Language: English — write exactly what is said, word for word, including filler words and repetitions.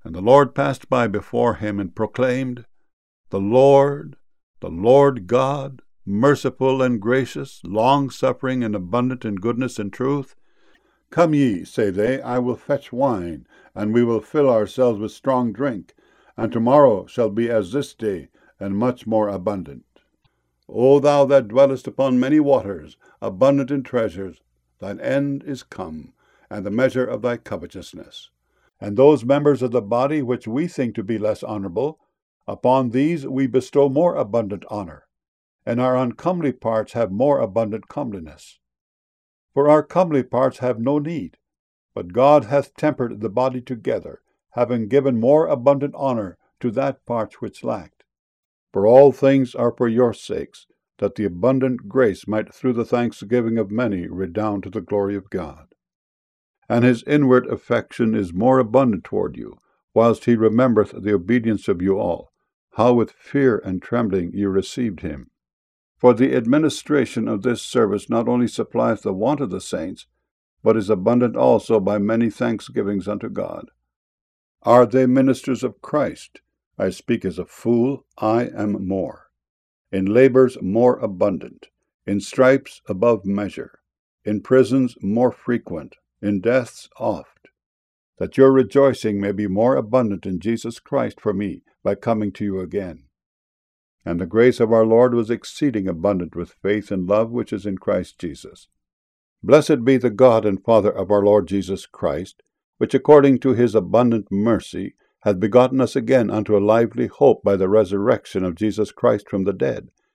And the Lord passed by before him and proclaimed, The Lord, the Lord God, merciful and gracious, long-suffering and abundant in goodness and truth. Come ye, say they, I will fetch wine, and we will fill ourselves with strong drink, and tomorrow shall be as this day, and much more abundant. O thou that dwellest upon many waters, abundant in treasures, thine end is come, and the measure of thy covetousness. And those members of the body which we think to be less honorable, upon these we bestow more abundant honor, and our uncomely parts have more abundant comeliness. For our comely parts have no need, but God hath tempered the body together, having given more abundant honor to that part which lacked. For all things are for your sakes, that the abundant grace might through the thanksgiving of many redound to the glory of God. And his inward affection is more abundant toward you, whilst he remembereth the obedience of you all, how with fear and trembling you received him. For the administration of this service not only supplies the want of the saints, but is abundant also by many thanksgivings unto God. Are they ministers of Christ? I speak as a fool, I am more. In labors more abundant, in stripes above measure, in prisons more frequent, in deaths oft, that your rejoicing may be more abundant in Jesus Christ for me by coming to you again. And the grace of our Lord was exceeding abundant with faith and love which is in Christ Jesus. Blessed be the God and Father of our Lord Jesus Christ, which according to his abundant mercy hath begotten us again unto a lively hope by the resurrection of Jesus Christ from the dead,